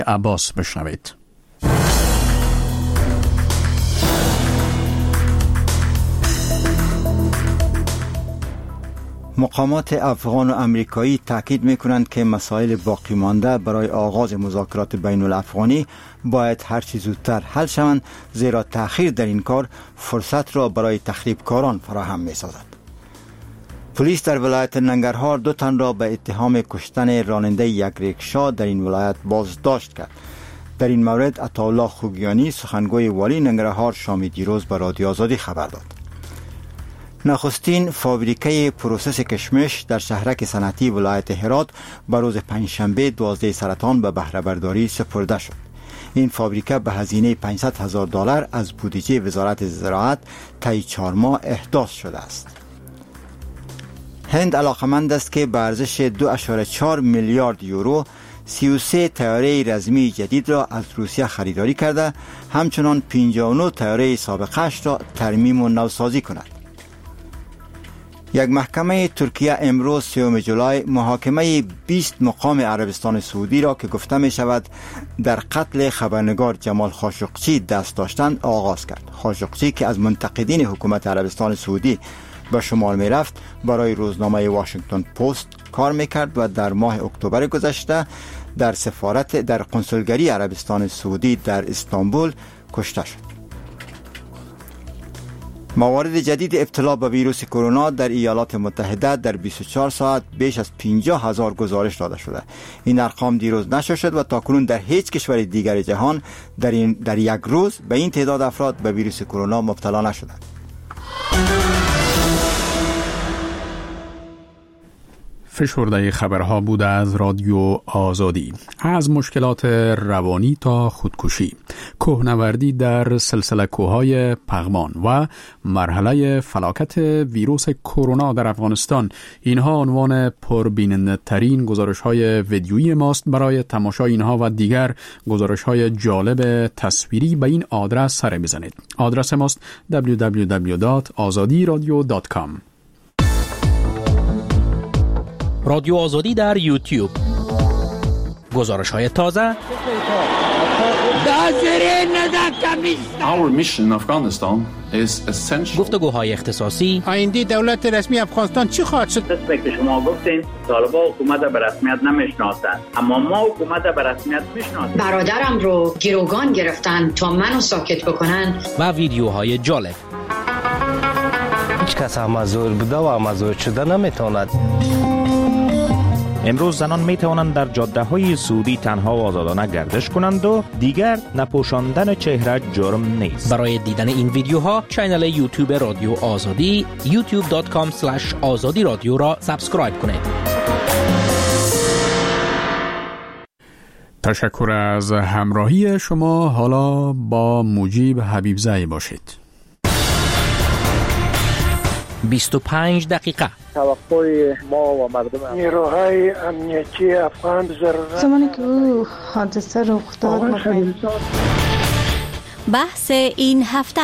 عباس بشنوید. مقامات افغان و امریکایی تاکید می‌کنند که مسائل باقی مانده برای آغاز مذاکرات بین الافغانی باید هر چه زودتر حل شوند، زیرا تأخیر در این کار فرصت را برای تخریبکاران فراهم می‌سازد. پلیس در ولایت ننگرهار 2 تن را به اتهام کشتن راننده یک ریکشا در این ولایت بازداشت کرد. در این مورد عطاالله خوگیانی سخنگوی والی ننگرهار شام دیروز به رادیو آزادی خبر داد. نخستین فابریکه پروسس کشمش در شهرک صنعتی ولایت هرات به روز پنجشنبه 12 سرطان به بهره برداری سپرده شد. این فابریکه به هزینه $500,000 از بودجه وزارت زراعت طی 4 ماه احداث شده است. هند علاقمند است که به ارزش 2.4 میلیارد یورو 33 طیاره رزمی جدید را از روسیه خریداری کرده، همچنان 59 طیاره سابقه‌اش را ترمیم و نوسازی کند. یک محکمه ترکیه امروز 3 جولای محاکمه 20 مقام عربستان سعودی را که گفته می شود در قتل خبرنگار جمال خاشقچی دست داشتند آغاز کرد. خاشقچی که از منتقدین حکومت عربستان سعودی به شمار می رفت، برای روزنامه واشنگتن پست کار می کرد و در ماه اکتبر گذشته در کنسولگری عربستان سعودی در استانبول کشته شد. موارد جدید ابتلا به ویروس کرونا در ایالات متحده در 24 ساعت بیش از 50,000 گزارش داده شده. این ارقام دیروز نشر شد و تاکنون در هیچ کشور دیگر جهان در یک روز به این تعداد افراد به ویروس کرونا مبتلا نشدند. فشرده خبرها بود از رادیو آزادی. از مشکلات روانی تا خودکشی، کوهنوردی در سلسله کوههای پغمان و مرحله فلاکت ویروس کرونا در افغانستان، اینها عنوان پربیننده ترین گزارش های ویدیویی ماست. برای تماشای اینها و دیگر گزارش های جالب تصویری به این آدرس سر بزنید. آدرس ماست www.azadiradio.com. رادیو آزادی در یوتیوب، گزارش‌های تازه. Our mission in Afghanistan is essential. گفتگوهای اختصاصی. آینده دولت رسمی افغانستان چی خواهد شد؟ رسمی که شما گفتین طالبان حکومت به رسمیت نمیشناسند، اما ما حکومت به رسمیت میشناسیم. برادرم رو گروگان گرفتن تا منو ساکت بکنن. و ویدیوهای جالب. هیچ کس مزور بوده و مزور شده نمیتواند. امروز زنان می توانند در جاده های سعودی تنها و آزادانه گردش کنند و دیگر نپوشاندن چهره جرم نیست. برای دیدن این ویدیوها کانال یوتیوب رادیو آزادی youtube.com/azadi رادیو را سابسکرایب کنید. تشکر از همراهی شما. حالا با مجیب حبیبزئی باشید. 25 دقیقه. توقع ما و مردم نیروهای امنیتی افغان ضرورت زمانی که او حادثه رخ داد بحث این هفته.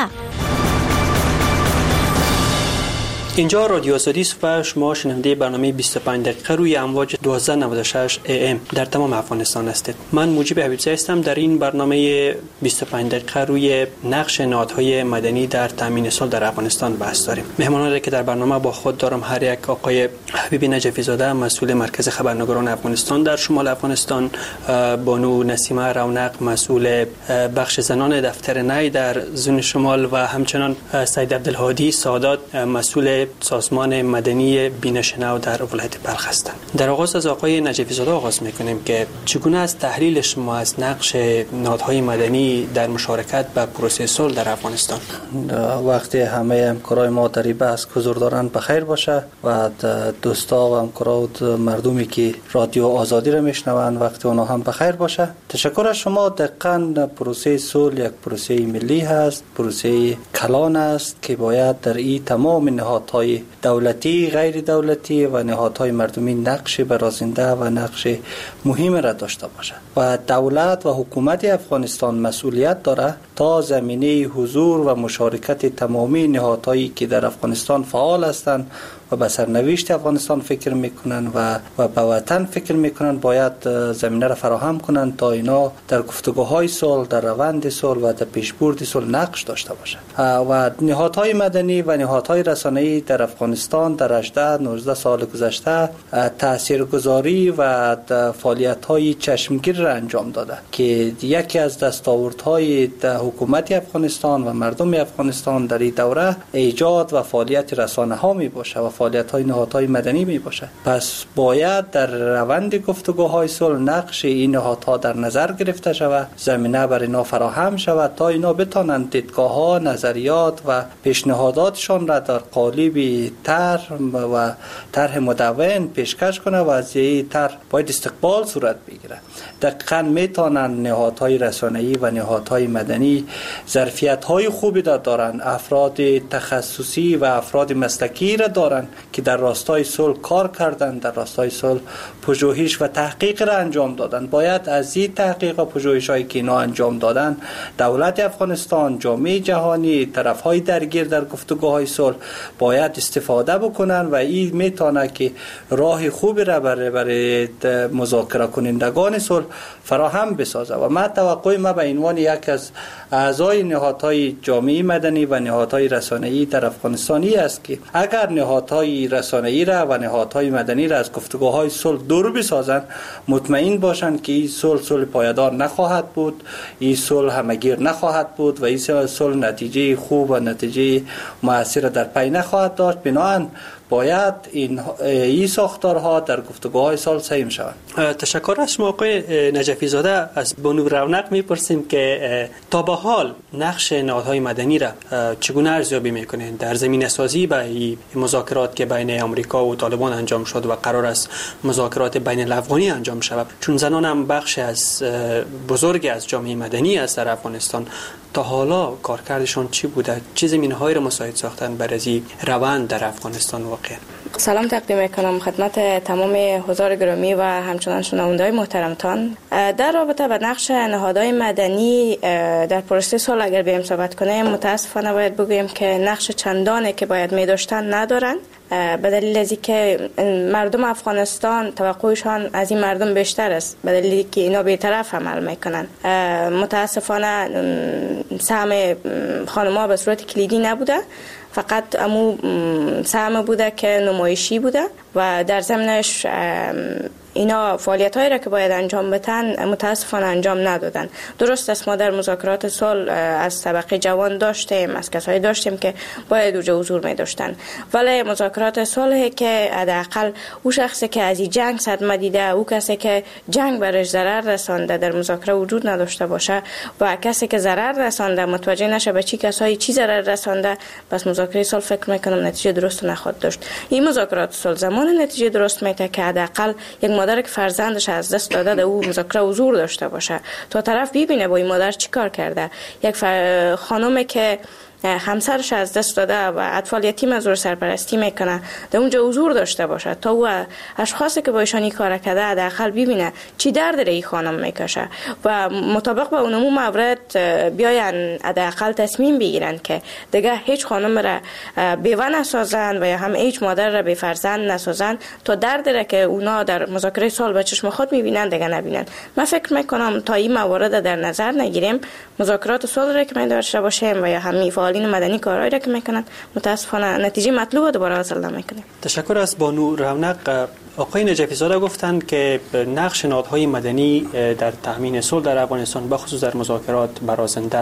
اینجا رادیو آزادی است و شما شنونده برنامه 25 دقیقه روی امواج 1296 AM در تمام افغانستان هستید. من مجیب حبیبزئی هستم. در این برنامه 25 دقیقه روی نقش نهادهای مدنی در تامین صلح در افغانستان بحث داریم. مهمانانی که در برنامه با خود دارم هر یک آقای حبیب نجفی زاده، مسئول مرکز خبرنگاران افغانستان در شمال افغانستان، بانو نسیمه رونق، مسئول بخش زنان دفتر نی در زون شمال و همچنان سید عبدالهادی سادات، مسئول سازمان مدنی بینشنو در ولایت بلخ هستند. در آغاز از آقای نجفی زاده آغاز می‌کنیم که چگونه از تحلیل شما از نقش نهادهای مدنی در مشارکت به پروسه صلح در افغانستان؟ وقتی همه همکارای ما در این بحث حضور دارن بخیر باشه و دوستا و همکارا و مردمی که رادیو آزادی را میشنون وقتی اونا هم بخیر باشه. تشکر از شما. دقیقاً پروسه صلح یک پروسه ملی هست، پروسه کلان است که باید در این تمام نهادهای دولتی، غیر دولتی و نهادهای مردمی نقش برازنده و نقش مهم را داشته باشد و دولت و حکومت افغانستان مسئولیت داره تا زمینه حضور و مشارکت تمامی نهادهایی که در افغانستان فعال هستند و به سرنوشت افغانستان فکر میکنن و به وطن فکر میکنن باید زمینه را فراهم کنن تا اینا در گفتگوهای صلح، در روند صلح و در پیشبرد صلح نقش داشته باشند. و نهادهای مدنی و نهادهای رسانه‌ای در افغانستان در 18-19 سال گذشته تاثیرگذاری و فعالیت‌های چشمگیر را انجام داده که یکی از دستاوردهای حکومت افغانستان و مردم افغانستان در این دوره ایجاد و فعالیت رسانه‌ها میباشه و فعالیت‌های نهادهای مدنی میباشه. پس باید در روند گفتگوهای صلح نقش این نهادها در نظر گرفته شود، زمینه برای اینا فراهم شود تا اینا بتوانند دیدگاه‌ها، نظریات و پیشنهاداتشان را در قالب طرح و طرح مدون پیشکش کنه و از این طرح باید استقبال صورت بگیره. دقیقاً میتونن نهادهای رسانه‌ای و نهادهای مدنی ظرفیت‌های خوبی دارن، افراد تخصصی و افراد مسلکی را دارن که در راستای صلح کار کردن، در راستای صلح پژوهش و تحقیق را انجام دادن. باید از این تحقیق و پژوهش‌هایی که اینا انجام دادن دولت افغانستان، جامعه جهانی، طرف‌های درگیر در گفتگوهای صلح باید استفاده بکنن و این میتونه که راه خوبی را برای مذاکره کنندگان صلح فراهم بسازه. و من توقع به عنوان یک از اعضای نهادهای جامعه مدنی و نهادهای رسانه‌ای در افغانستانی است که اگر نهادهای رسانه‌ای را و نهادهای مدنی را از گفتگوهای صلح دور بسازند، مطمئن باشند که این صلح پایدار نخواهد بود، این صلح همگیر نخواهد بود و این صلح نتیجه خوب و نتیجه مؤثر در پی نخواهد داشت. بنابراین باید این ساختارها در گفتگوهای صلح سعی شوند. تشکر از شما آقای نجفی زاده. از بانو رونق میپرسیم که تا به حال نقش نهادهای مدنی را چگونه ارزیابی میکنین در زمینه سازی به مذاکرات که بین آمریکا و طالبان انجام شد و قرار است مذاکرات بین الافغانی انجام شود، چون زنان هم بخش از بزرگی از جامعه مدنی است در افغانستان. تا حالا کارکردشون چی بوده؟ چه زمینه‌هایی را مساعد ساختن برای روند در افغانستان واقع؟ سلام تقدیم میکنم خدمت تمام حضار گرامی و همچنان شنونده‌های محترمتان. در رابطه با نقش نهادهای مدنی در پروسه صلح اگر بیم صحبت کنیم، متاسفانه باید بگویم که نقش چندانی که باید می‌داشتن ندارن، به دلیل از اینکه مردم افغانستان توقعشان از این مردم بیشتر است، به دلیل اینکه اینا بی‌طرف عمل میکنن. متاسفانه سهم خانم‌ها به صورت کلیدی نبوده، فقط امو سهم بوده که نمایشی بوده و در ضمنش اینا فعالیت‌هایی را که باید انجام بدن متاسفانه انجام ندادن. درست است ما در مذاکرات صلح از طبقه جوان داشتیم، از کسایی داشتیم که باید اونجا حضور می داشتن، ولی مذاکرات صلح که حداقل او شخصی که از این جنگ صدمه دیده، او کسی که جنگ برش ضرر رسانده در مذاکره وجود نداشته باشه و کسی که ضرر رسانده متوجه نشه به چی کسایی چی ضرر رسانده، بس مذاکره صلح فکر میکنم نتیجه درست نخواهد داشت. این مذاکرات صلح زمان نتیجه درست میده که حداقل یک مادر که فرزندش از دست داده در او مذاکره حضور داشته باشه، تا طرف ببینه با این مادر چی کار کرده. یک خانومی که همسرش از دست داده و اطفال یتیم از او سرپرستی میکنه در اونجا حضور داشته باشه تا او اشخاصی که با ایشانی کار کرده حداقل ببینه چی درد این خانم میکشه و مطابق با اونمو مورد بیاین حداقل تصمیم بگیرن که دیگه هیچ خانم را بیوه نسازن و یا هم هیچ مادر را بی فرزند نسازن تا درد را که اونا در مذاکره صلح به چشم خود میبینن دیگه نبینن. من فکر میکنم تا این موارد در نظر نگیریم، مذاکرات صلح را که داشته باشیم و یا همین فعالین مدنی کارهایی را که میکنن، متاسفانه نتیجه مطلوب دوباره حاصل نمیکنیم. تشکر از بانو رونق. آقای نجفی زاده گفتند که نقش نهادهای مدنی در تامین صلح در افغانستان بخصوص در مذاکرات برازنده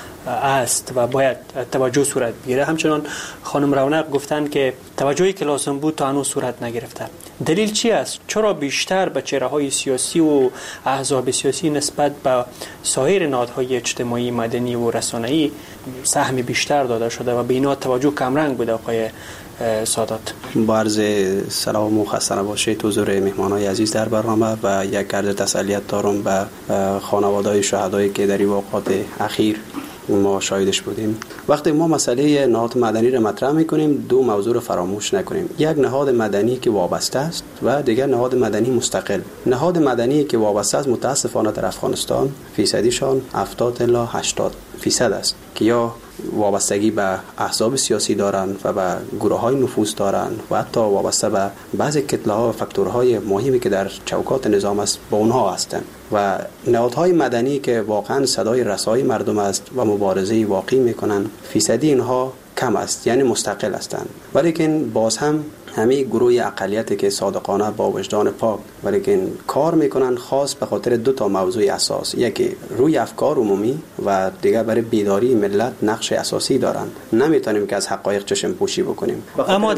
است و باید توجه صورت بگیره. همچنان خانم رونق گفتند که توجهی که لازم بود تا هنوز صورت نگرفته. دلیل چی است؟ چرا بیشتر به چهره‌های سیاسی و احزاب سیاسی نسبت به سایر نهادهای اجتماعی، مدنی و رسانه‌ای سهم بیشتر داده شده و به اینا توجه کمرنگ بوده؟ آقای سادات، با عرض سلام و خسته نباشید حضور مهمانای عزیز در برنامه و یک عرض تسلیت دارم به خانواده‌های شهدایی که در این واقعات اخیر ما شاهدش بودیم. وقتی ما مسئله نهاد مدنی را مطرح میکنیم دو موضوع را فراموش نکنیم. یک نهاد مدنی که وابسته است و دیگر نهاد مدنی مستقل. نهاد مدنی که وابسته است متاسفانه در افغانستان فیصدیشان 70 الی 80% است که یا وابستگی به احزاب سیاسی دارند و به گروه‌های نفوذ دارند و حتی وابسته به بعضی کتله‌ها و فاکتورهای مهمی که در چوکات نظام است با اونها هستند و نهادهای مدنی که واقعا صدای رسای مردم است و مبارزه واقعی میکنند فیصدی اینها کم است، یعنی مستقل هستند. ولیکن باز هم همه گروه اقلیتی که صادقانه با وجدان پاک ولیکن کار میکنن خاص به خاطر دو تا موضوع اساس، یکی روی افکار عمومی و دیگر برای بیداری ملت نقش اساسی دارن. نمیتونیم که از حقایق چشم پوشی بکنیم. اما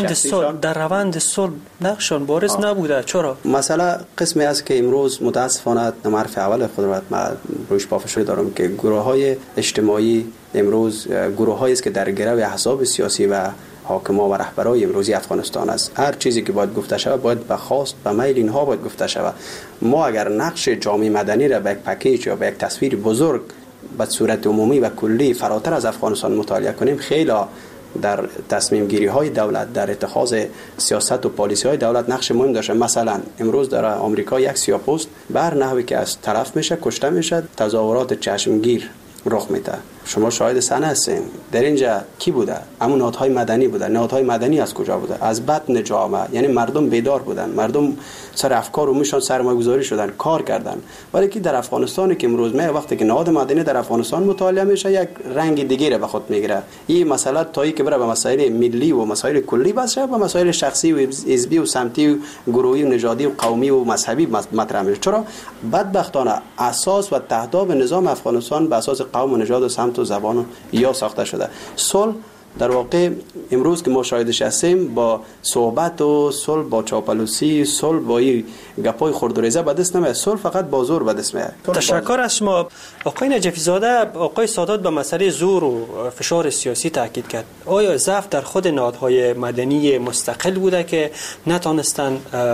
در روند صلح نقشون بارز نبوده. چرا؟ مسئله قسمی است که امروز متاسفانه نمرف اول خود را روش پافشاری دارم که گروه‌های اجتماعی امروز گروه‌هایی است که در گرو احزاب سیاسی و حاکما و رهبرای امروزی افغانستان است. هر چیزی که باید گفته شود باید به خواست به میل اینها باید گفته شود. ما اگر نقش جامعه مدنی را به یک پکیج یا به یک تصویر بزرگ به صورت عمومی و کلی فراتر از افغانستان مطالعه کنیم، خیلی در تصمیم گیری های دولت، در اتخاذ سیاست و پالیسی های دولت نقش مهم داشته. مثلا امروز در آمریکا یک سیاه‌پوست بر نحوی که از طرف میشه کشته میشه، تظاهرات چشمگیر رخ میده. شما شاهد صحنه هستین. در اینجا کی بوده؟ همون نهادهای مدنی بوده. نهادهای مدنی از کجا بوده؟ از بطن جامعه. یعنی مردم بیدار بودن، مردم سر افکار و میشون سرمایه‌گذاری شدن، کار کردن. ولی که در افغانستان که امروز وقتی که نهاد مدنی در افغانستان مطالعه میشه یک رنگ دیگه را به خود میگیره. این مسئله تایی که بره به مسائل ملی و مسائل کلی باشه، به مسائل شخصی و حزبی و سمتی و گروهی و نژادی و قومی و مذهبی مطرح میشه. چرا بدبختانه اساس و تهداب نظام افغانستان به اساس قوم و نژاد و سمت و زبان یا ساخته شده. صلح در واقع امروز که ما شاهدش هستیم با صحبت و صلح با چاپلوسی، صلح با این گپای خرد و ریزه به دست نمیاد. صلح فقط با زور به دست میاد. تشکر از شما. آقای نجفی زاده، آقای سادات به مسئله زور و فشار سیاسی تاکید کرد. آیا ضعف در خود نهادهای مدنی مستقل بوده که نتونستن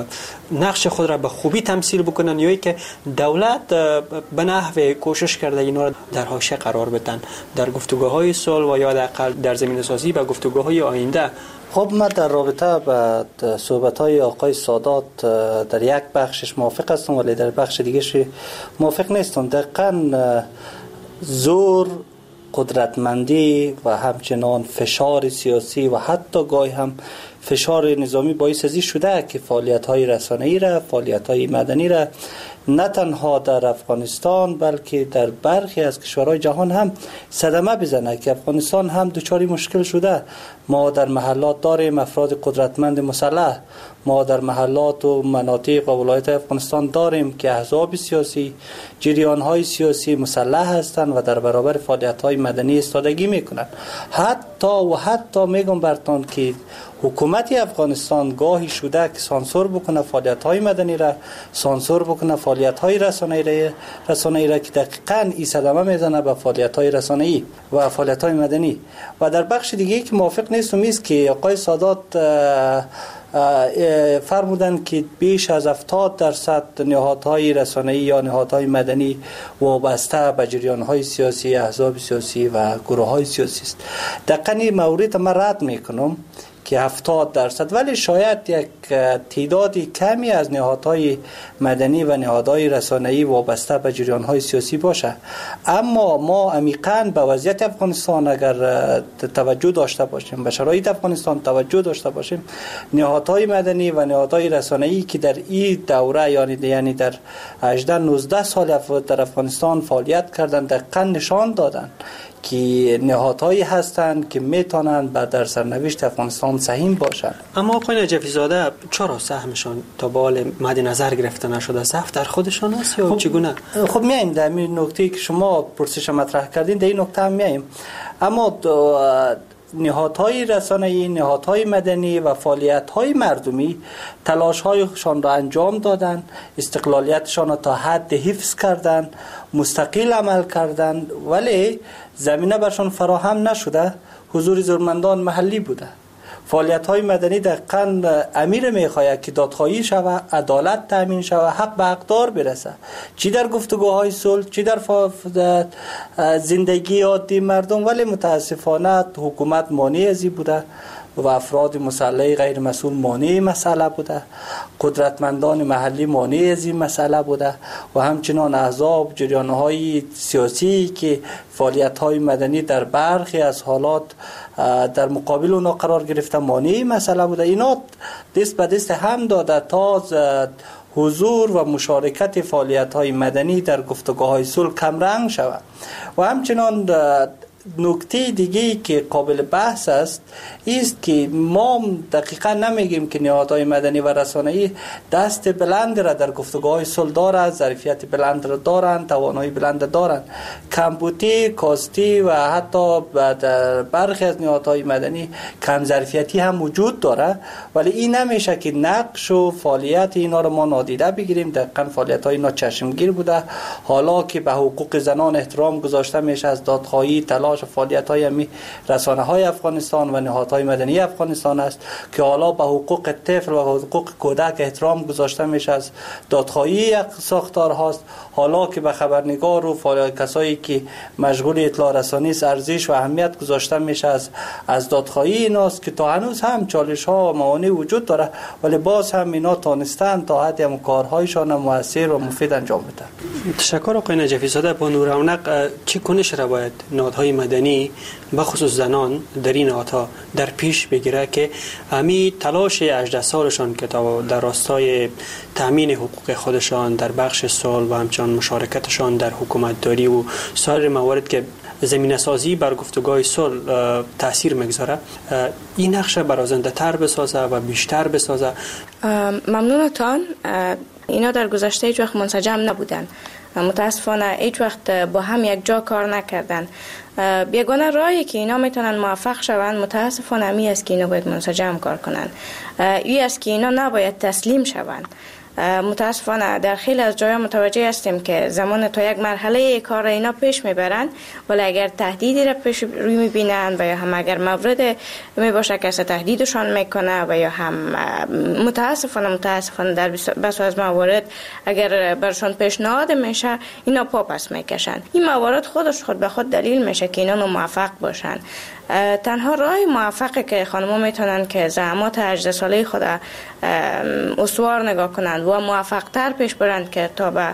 نقش خود را به خوبی تمثیل بکنن، یا که دولت به نحو کوشش کرده اینا را در حاشیه قرار بدن در گفتگوهای صلح و یا حداقل در زمینه سازی و گفتگوهای آینده؟ خب من در رابطه با صحبت‌های آقای سادات در یک بخشش موافق هستم ولی در بخش دیگه‌ش موافق نیستم. دقیقاً زور، قدرتمندی و همچنان فشار سیاسی و حتی گاهی هم فشار نظامی باعث ازی شده که فعالیت‌های رسانه‌ای را، فعالیت‌های مدنی را نه تنها در افغانستان بلکه در برخی از کشورهای جهان هم صدمه بزنه که افغانستان هم دچار مشکل شده. ما در محلات داریم افراد قدرتمند مسلح، ما در محلات و مناطق و ولایت افغانستان داریم که احزاب سیاسی، جریان‌های سیاسی مسلح هستند و در برابر فعالیت‌های مدنی ایستادگی میکنند. حتی میگم براتون که حکومت افغانستان گاهی شده که سانسور بکنه فعالیت‌های مدنی را، سانسور بکنه فعالیت‌های رسانه‌ای را که دقیقاً این صدمه میزنه به فعالیت‌های رسانه‌ای و فعالیت‌های مدنی. و در بخش دیگه که موافق نیستم است که آقای سادات فرمودن که بیش از 70% نهادهای رسانه‌ای یا نهادهای مدنی وابسته به جریان‌های سیاسی، احزاب سیاسی و گروه‌های سیاسی است. دقیقاً این مورد ما رد میکنم که 70%، ولی شاید یک تعدادی کمی از نهادهای مدنی و نهادهای رسانه‌ای وابسته به جریان‌های سیاسی باشه. اما ما عمیقاً به وضعیت افغانستان اگر توجه داشته باشیم، به شرایط افغانستان توجه داشته باشیم، نهادهای مدنی و نهادهای رسانه‌ای که در این دوره یعنی در 18-19 سال در افغانستان فعالیت کردند دقیقاً نشان دادند که نهادهایی هستند که میتونن در سرنوشت افغانستان سهیم باشند. اما آقای نجفی زاده، چرا سهمشان تا به حال مد نظر گرفته نشده؟ ضعف در خودشان است یا چگونه؟ خب میایم در این نکته که شما پرسش مطرح کردین، در این نکته هم میایم. اما نهادهای رسانه‌ای، نهادهای مدنی و فعالیت‌های مردمی تلاش‌هایشان را انجام دادن، استقلالیتشان را تا حد حفظ کردن، مستقل عمل کردن، ولی زمینه برشان فراهم نشده. حضور زورمندان محلی بوده، فعالیت‌های مدنی دقیقاً امیر می‌خواهد که دادخواهی شود، عدالت تامین شود، حق به حقدار برسه، چی در گفتگوهای صلح، چی در زندگی عادی مردم. ولی متاسفانه حکومت مانع از این بوده و افراد مسلح غیر مسئول مانع مسئله بوده، قدرتمندان محلی مانع از این مسئله بوده و همچنان احزاب، جریان‌های سیاسی که فعالیت‌های مدنی در برخی از حالات در مقابل اونا قرار گرفته مانع مسئله بوده. اینا دست به دست هم داده تا حضور و مشارکت فعالیت‌های مدنی در گفتگوهای صلح کمرنگ شود. و همچنان نکته دیگه که قابل بحث است که ما دقیقا نمیگیم که نهادهای مدنی و رسانه‌ای دست بلند را در گفتگوهای صلح دارند، ظرفیت بلند را دارند، توانایی بلند دارند. کمبودی، کاستی و حتی در برخی از نهادهای مدنی کم ظرفیتی هم وجود داره، ولی این نمیشه که نقش و فعالیت اینا رو ما نادیده بگیریم. دقیقاً فعالیت‌های اینا چشمگیر بوده. حالا که به حقوق زنان احترام گذاشته میشه، از دادخواهی، تلاش و فعالیت‌های همی رسانه‌های افغانستان و نهادهای مدنی افغانستان است که حالا به حقوق طفل و حقوق کودک احترام گذاشته میشه، از دادخواهی ساختار هاست. حالا که به خبرنگار و کسایی که مشغول اطلاع رسانی است ارزش و اهمیت گذاشته میشه از دادخواهی ایناست که تا هنوز هم چالش‌ها و موانع وجود داره، ولی باز هم اینا تانستن تا حد هم کارهایشان موثر و مفید انجام بدن. تشکر آقای نجفی زاده. با نور رونق چه کنش را باید نهادهای مدنی به خصوص زنان در این نهادها در پیش بگیره که همی تلاش 18 سالشان که در راستای تامین حقوق خودشان در بخش صلح و همچنان مشارکتشان در حکومتداری و سایر موارد که زمینه سازی بر گفتگوهای صلح تاثیر میگذاره، این نقشه برازنده تر بسازه و بیشتر بسازه؟ ممنونتان. اینا در گذشته هیچ وقت منسجم نبودن، متاسفانه هیچ وقت با هم یک جا کار نکردن. یگانه راهی که اینا میتونن موفق شوند متاسفانه می است که اینا باید منسجم کار کنن. این است که اینا نباید تسلیم شوند. متاسفانه در خیلی از جاها متوجه هستیم که زمان تا یک مرحله کار اینا پیش میبرن، ولی اگر تهدیدی را پیش روی میبینن و یا هم اگر مورد میباشه که تهدیدشان میکنه و یا هم متاسفانه در بسیاری از موارد اگر برشان پیشنهاد میشه اینا پا پس میکشن. این موارد خود به خود دلیل میشه که اینا موفق باشن. تنها راه موفقی که خانم‌ها میتونن که زحمات 18 ساله خود استوار نگاه کنند و موفق تر پیش برند که تا به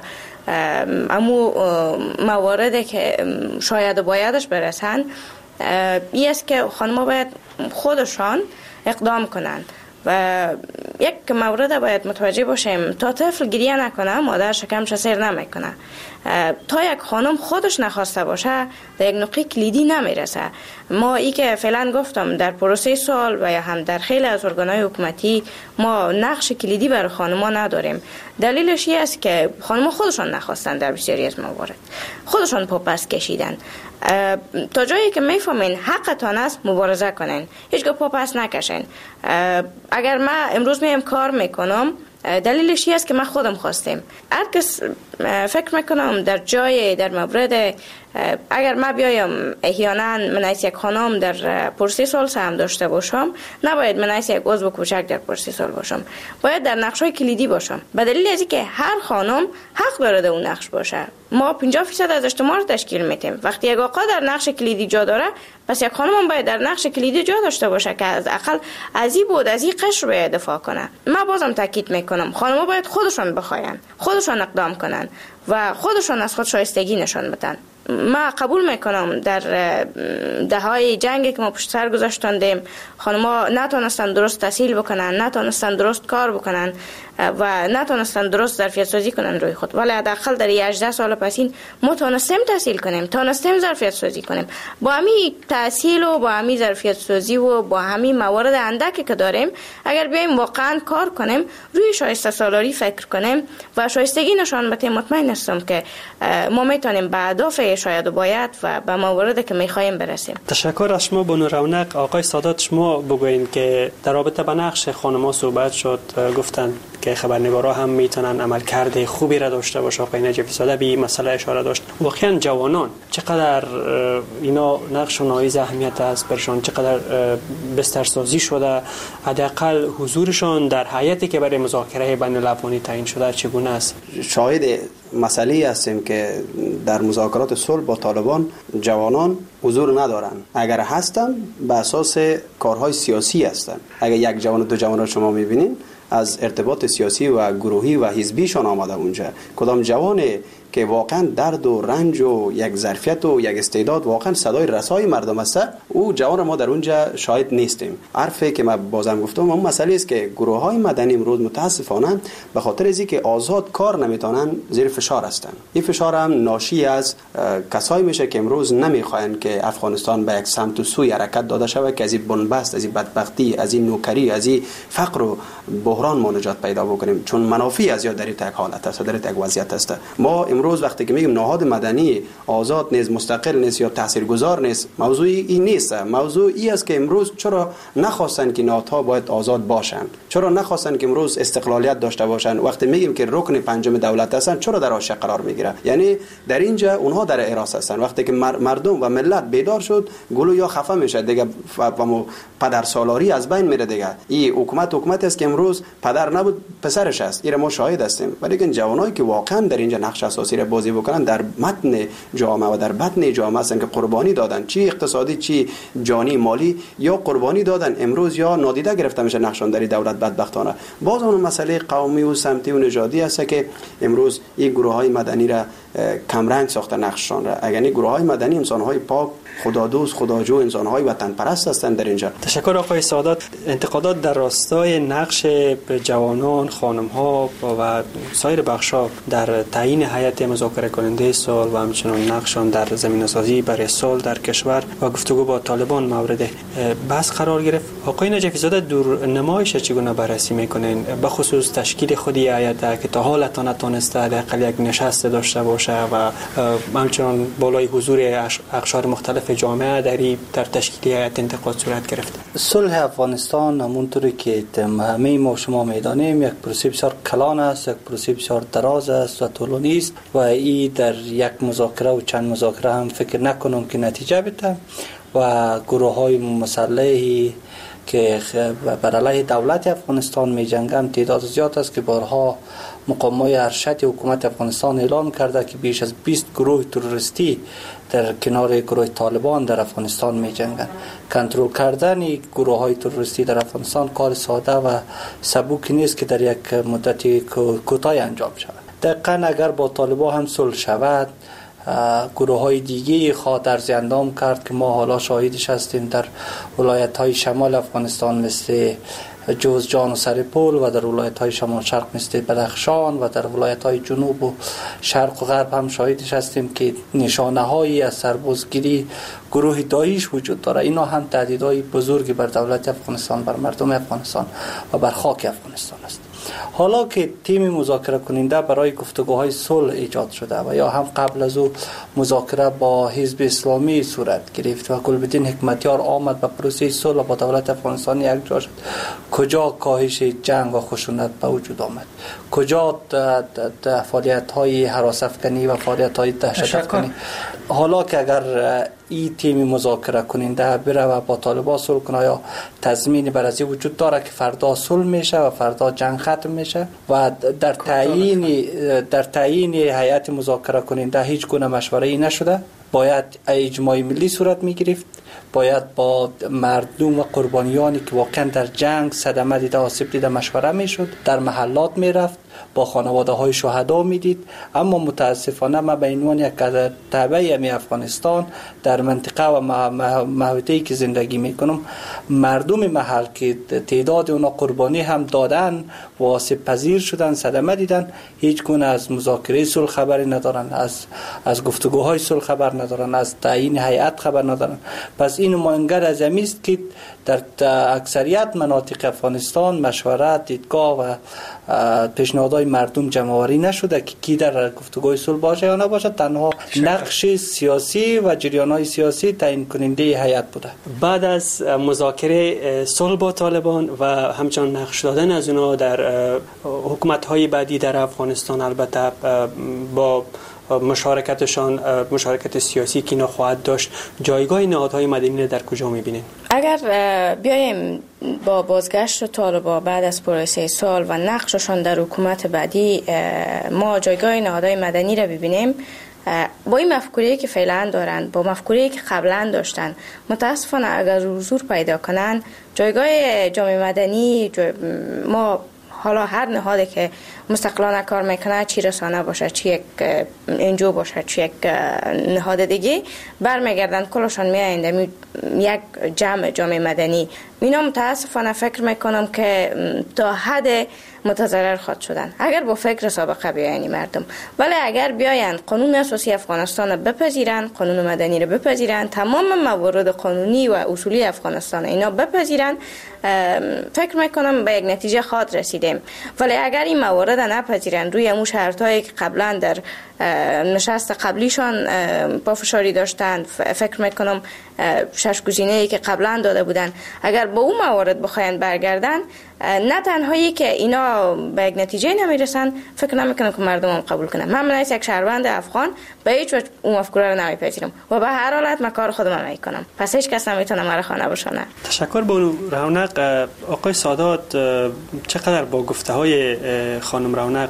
امو مواردی که شاید و بایدش برسن، این است که خانم‌ها باید خودشان اقدام کنند. و یک مورد باید متوجه باشیم، تا طفل گریه نکنه مادر شکمش سیر نمیکنه. تا یک خانم خودش نخواسته باشه در یک نقطه کلیدی نمیرسه. ما ای که فعلا گفتم در پروسه صلح و یا هم در خیلی از ارگان‌های حکومتی ما نقش کلیدی برای خانم‌ها نداریم. دلیلش این است که خانم‌ها خودشان نخواستن، در بسیاری از موارد خودشان پاپس کشیدن. تا جایی که میفهمین حقتان است مبارزه کنین، هیچگاه پاپس نکشین. اگر من امروز میم کار میکنم دلیلش این است که من خودم خواستم. هر کس فکر میکنم در مورد اگر من بیایم احیانا من از یک خانم در پرسی صلح هم داشته باشم، نباید من از یک عضو کوچک در پرسی صلح باشم، باید در نقش‌های کلیدی باشم. به دلیل از اینکه هر خانم حق داره در اون نقش باشه. ما 50% از اجتماع رو تشکیل میدیم. وقتی یک آقا در نقش کلیدی جا داره، پس یک خانم هم باید در نقش کلیدی جا داشته باشه که از اقل از این بود از این قشر رو دفاع کنه. من بازم تاکید میکنم خانم‌ها باید خودشون بخواین، خودشون اقدام کنن و خودشون از خود شایستگی نشان بدن. ما قبول میکنم در دههای جنگی که ما پشت سر گذاشتیم خانم‌ها نتونستن درست تحصیل بکنن، نتونستن درست کار بکنن و نتونستن درست ظرفیت سازی کنن روی خود، ولی حداقل در 18 سال پسین ما تونستیم تحصیل کنیم، تونستیم ظرفیت سازی کنیم. با همین تحصیل و با همین ظرفیت سازی و با همین موارد اندکی که داریم، اگر بیایم واقعا کار کنیم، روی شایسته سالاری فکر کنیم و شایستگی نشان بدیم، مطمئن نمیدونستم که ما میتونیم به اهداف شاید و باید و به مواردی که میخوایم برسیم. تشکر از شما بانو رونق. آقای سادات شما بگوین که در رابطه با نقش خانم‌ها صحبت شد، گفتن که خبرنگارا هم میتونن عملکرد خوبی را داشته باشه. آقای نجفی زاده به مسئله اشاره داشت. واقعا جوانان چقدر اینا نقش و نایز اهمیت است برشان، چقدر بسترسازی شده، حداقل حضورشان در هیئتی که برای مذاکره بین الاقوانی تعیین شده چگونه است؟ شاهد مسئله هستیم که در مذاکرات صلح با طالبان جوانان حضور ندارن. اگر هستن به اساس کارهای سیاسی هستن. اگر یک جوان دو جوان را شما میبینین از ارتباط سیاسی و گروهی و حزبیشان آمده اونجا. کدام جوانی که واقعا درد و رنج و یک ظرفیت و یک استعداد واقعا صدای رسای مردم است، او جوان ما در اونجا شاهد نیستیم. حرفی که من بازم گفتم اون مسئله است که گروه‌های مدنی امروز متاسفانه به خاطر از اینکه آزاد کار نمیتونن زیر فشار هستند. این فشار هم ناشی از کسایی میشه که امروز نمیخواین که افغانستان به یک سمت و سوی حرکت داده شود که از این بنبست، از این بدبختی، از این نوکری، از این فقر و بحران ما نجات پیدا بکنیم، چون منافع از یاد در یک حالت است، در یک وضعیت است. ما امروز وقتی که میگیم نهاد مدنی آزاد نیست، مستقل نیست یا تاثیرگذار نیست، موضوع این نیست. موضوع این است که امروز چرا نخواستن که نهادها باید آزاد باشند، چرا نخواستن که امروز استقلالیت داشته باشند. وقتی میگیم که رکن پنجم دولت هستند چرا در حاشیه قرار میگیره؟ یعنی در اینجا اونها در اراس هستند. وقتی که مردم و ملت بیدار شد گلو یا خفه میشه دیگه، پدر سالاری از بین میره دیگه. این حکومت است که امروز پدر نبود پسرش است. این ما شاهد هستیم. ولی این جوانایی که واقعا در اینجا نقش اساسی را بازی بکنن در متن جامعه و در بطن جامعه هستن که قربانی دادن، چی اقتصادی چی جانی مالی، یا قربانی دادن امروز یا نادیده گرفته میشه نقشان در دولت بدبختانه. باز اون مسئله قومی و سمتی و نژادی است که امروز این گروه‌های مدنی را کمرنگ ساخته نقششان را. اگر این گروه‌های مدنی انسان‌های پاک، خدادوست، خداجو، انسان‌های وطن پرست هستند در اینجا. تشکر آقای سادات. انتقادات در راستای نقش جوانان، خانم‌ها و سایر بخش‌ها در تعیین هیئت مذاکره کننده صلح و همچنین نقشان در زمینه‌سازی برای صلح در کشور و گفتگو با طالبان مورد بحث قرار گرفت. آقای نجفی زاده دور نمایش چگونه بررسی می‌کنین به خصوص تشکیل خود هیئت که تا حالا نتونسته حداقل یک نشست داشته باشه و همچنین بالای حضور اقشار مختلف جامعه در تشکیل هیئت انتقاد صورت گرفت؟ صلح افغانستان همونطوری که همه ما شما میدانیم یک پروسه بسیار کلان است، یک پروسه بسیار دراز است و طولانی است و این در یک مذاکره و چند مذاکره هم فکر نکنم که نتیجه بده و گروه‌های مسلحی که بر علیه دولت افغانستان می جنگند تعداد زیاد است که بارها مقامات ارشد حکومت افغانستان اعلام کرده که بیش از 20 گروه تروریستی در کنار گروه طالبان در افغانستان می جنگند. کنترل کردن گروه های تروریستی در افغانستان کار ساده و سبک نیست که در یک مدت کوتاه انجام شود. دقیقاً اگر با طالبان هم صلح شود، گروه های دیگه خواهد ارزی اندام کرد که ما حالا شاهدش هستیم در ولایت های شمال افغانستان مثل جوزجان و سرپل و در ولایت های شمال شرق مثل بدخشان و در ولایت های جنوب و شرق و غرب هم شاهدش هستیم که نشانه هایی از سربازگیری گروه داعش وجود داره. اینا هم تهدیدهای بزرگی بر دولت افغانستان، بر مردم افغانستان و بر خاک افغانستان است. حالا که تیم مذاکره کننده برای گفتگوهای صلح ایجاد شده و یا هم قبل از او مذاکره با حزب اسلامی صورت گرفت و گلبدین حکمتیار آمد به پروسه صلح با دولت افغانستان یکجا شد، کجا کاهش جنگ و خشونت به وجود آمد؟ کجا فعالیت‌های هراس افکنی و فعالیت‌های دهشت افکنی؟ حالا که اگر این تیم مذاکره کننده بره و با طالبان صلح کنه، یا تضمین بر از وجود داره که فردا صلح میشه و فردا جنگ ختم میشه و در تعیین هیئت مذاکره کننده هیچ گونه مشوره‌ای نشده، باید اجماع ملی صورت میگرفت، باید با مردم و قربانیانی که واقعا در جنگ صدمه دیده آسیب دیده مشوره میشد، در محلات میرفت، با خانواده های شهدا میدید. اما متاسفانه ما به عنوان یک تابع افغانستان در منطقه و محیطی که زندگی میکنم، مردم محل که تعداد اونا قربانی هم دادن و آسیب پذیر شدن، صدمه دیدن، هیچ گونه از مذاکره صلح خبری ندارن، از گفتگوهای صلح خبر ندارن، از تعیین هیئت خبر ندارن. پس این نماینگر اعظمی است که در اکثریت مناطق افغانستان مشورت، دیدگاه و پیشنهادهای مردم جمع‌آوری نشده که کی در گفتگوی صلح باشه یا نباشه. تنها نقش سیاسی و جریان‌های سیاسی تعیین کننده هیئت بوده. بعد از مذاکره صلح با طالبان و همچنان نقش دادن از اونها در حکومت‌های بعدی در افغانستان، البته با مشارکتشان، مشارکت سیاسی که اینا خواهد داشت، جایگاه نهادهای مدنی در کجا می‌بینید؟ اگر بیایم با بازگشت طالبان بعد از پروسه صلح و نقششان در حکومت بعدی ما جایگاه نهادهای مدنی را ببینیم، با این مفکوری که فعلا دارند، با مفکوری که قبلا داشتن، متاسفانه اگر حضور پیدا کنن جایگاه جامعه مدنی، ما حالا هر نهادی که مستقلانه کار میکنه، چی رسانه باشه، چی یک انجو باشه، چی یک نهاد دیگه، برمیگردن کلشان میایند یک جامعه مدنی. اینا متاسفانه فکر میکنم که تا حد متضرر خواهد شدن اگر با فکر سابقه بیاین مردم. ولی اگر بیاین قانون اساسی افغانستان رو بپذیرن، قانون مدنی رو بپذیرن، تمام موارد قانونی و اصولی افغانستان اینا بپذیرن، فکر میکنم به یک نتیجه خواهد رسیدیم. ولی اگر این موارد نپذیرن، روی امو شرطایی که قبلا در نشست قبلیشان پافشاری داشتند، فکر میکنم 6 گزینه‌ای که قبلا داده بودن، اگر با اون موارد بخواین برگردن، نه تنهایی که اینا به یک نتیجه نمیرسن، فکر نمیکنم که مردم هم قبول کنن. من از یک شهروند افغان به هیچ وجه اون مفکوره رو نمیپذیرم و به هر حالت من کار خودم میکنم، پس هیچ کس نمیتونه مرا خانه باشونه. تشکر. بانو رونق. آقای سادات چقدر با گفته های خانم رونق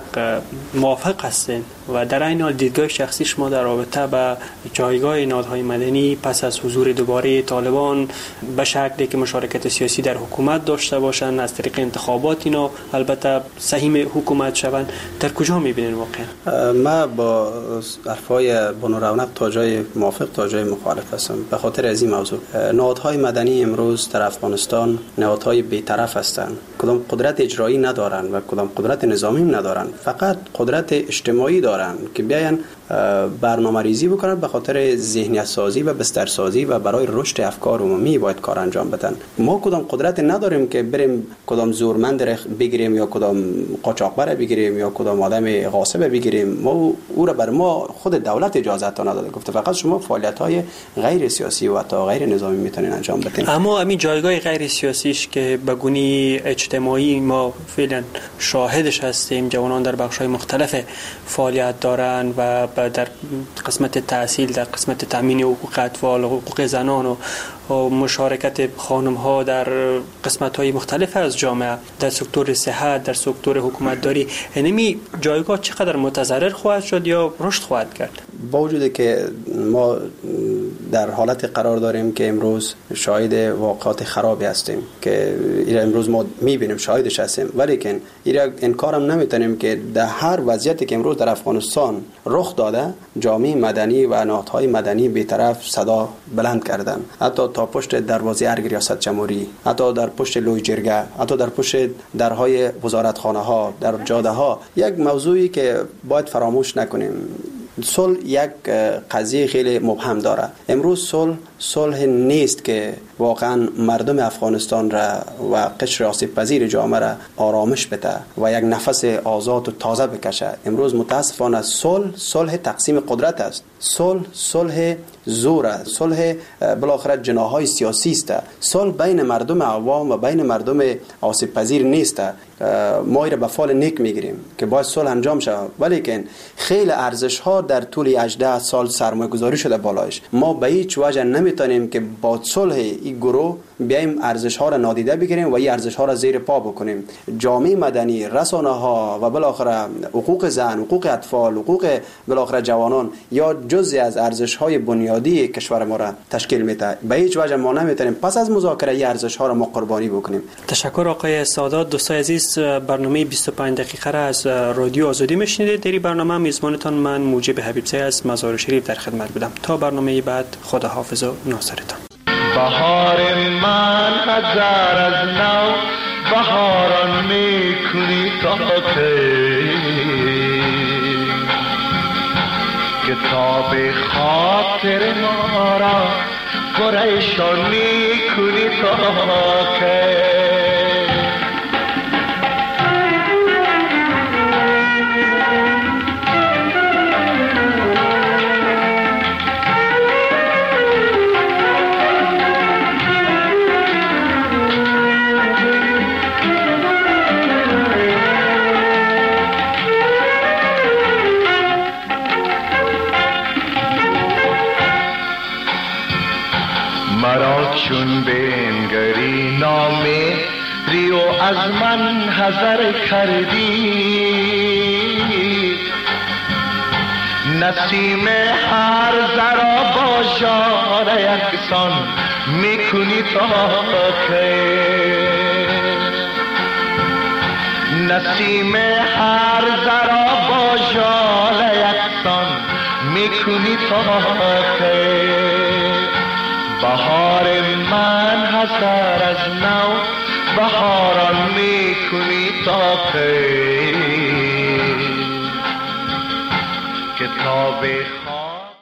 موافق هستین و در این حال دیدگاه شخصی شما در رابطه با جایگاه نهادهای مدنی پس از حضور دوباره طالبان به شکلی که مشارکت سیاسی در حکومت داشته باشن، از طریق انتخابات اینا البته سهیم حکومت شوند، در کجا میبینین واقعا؟ ما با حرفای بانو رونق تا جای موافق تا جای مخالف هستم. به خاطر از این موضوع نهادهای مدنی امروز در افغانستان نهادهای بی‌طرف هستند، کدام قدرت اجرایی ندارن و کدام قدرت نظامی ندارن، فقط قدرت اجتماعی دارن که بیاین برنامه‌ریزی بکنن به خاطر ذهنیت سازی و بسترسازی و برای رشد افکار عمومی باید کار انجام بدن. ما کدام قدرت نداریم که بریم کدام زورمند بگیریم یا کدام قاچاقبر بگیریم یا کدام آدم غاصب بگیریم. ما او را بر ما خود دولت اجازه تا نداده، گفته فقط شما فعالیت‌های غیر سیاسی و حتی غیر نظامی میتونین انجام بدین. اما همین جایگاه غیر سیاسیش که به گونه اجتماعی ما فعلا شاهدش هستیم، جوانان در بخش‌های مختلف فعالیت دارن و در قسمت تحصیل، در قسمت تامین حقوق اطفال، حقوق زنان و مشارکت خانم‌ها در قسمت‌های مختلف از جامعه، در سکتور صحت، در سکتور حکومتداری، یعنی جایگاه چقدر متضرر خواهد شد یا رشد خواهد کرد؟ با وجود که ما در حالت قرار داریم که امروز شاهد واقعات خرابی هستیم که امروز ما می‌بینیم، شاهدش هستیم، ولی که انکار هم نمی‌تونیم که در هر وضعیتی که امروز در افغانستان رخ داده، جامعه مدنی و نهادهای مدنی بی‌طرف صدا بلند کردن، حتی تا پشت دروازه ارگ ریاست جمهوری، حتی در پشت لوی جرگه، حتی در پشت درهای وزارتخانه‌ها، در جاده‌ها. یک موضوعی که باید فراموش نکنیم، صلح یک قضیه خیلی مبهم داره. امروز صلح نیست که واقعا مردم افغانستان را و قشر آسیب پذیر جامعه را آرامش بده و یک نفس آزاد و تازه بکشه. امروز متاسفانه صلح تقسیم قدرت است، صلح زور است، صلح بالاخره جناح‌های سیاسی است، صلح بین مردم عوام و بین مردم آسیب پذیر نیست. ما را به فال نیک میگیریم که باید صلح انجام شود، ولی که خیلی ارزش ها در طول 18 سال سرمایه گذاری شده بالایش. ما به هیچ وجه نمیتونیم که با صلح این گروه بیایم ارزش ها را نادیده بگیریم و این ارزش ها را زیر پا بکنیم. جامعه مدنی، رسانه ها و بالاخره حقوق زن، حقوق اطفال، حقوق بالاخره جوانان یا جزئی از ارزش های بنیادی کشور ما را تشکیل میده. به هیچ وجه ما نمیتونیم پس از مذاکره این ارزش ها را ما قربانی بکنیم. تشکر آقای سادات. دوستان عزیز، برنامه 25 دقیقه را از رادیو آزادی میشنیدید. در این برنامه میزبانتان من موجب حبیبزی از مزار شریف در خدمت بودم. تا برنامه بعد، خدا حافظ و ناصرتان. بهار من هزار از نو بهاران میکنی تا کتاب خاک خاطر ما را پریشان میکنی تا که مرا چون بنگری نامه ریو از من حذر کردی نسیم هر ذرا با ژاله یکسان میکنی تا که نسیم هر ذرا با ژاله یکسان میکنی تا که بهار من حسر از نو بهاران میکنی تا که کتاب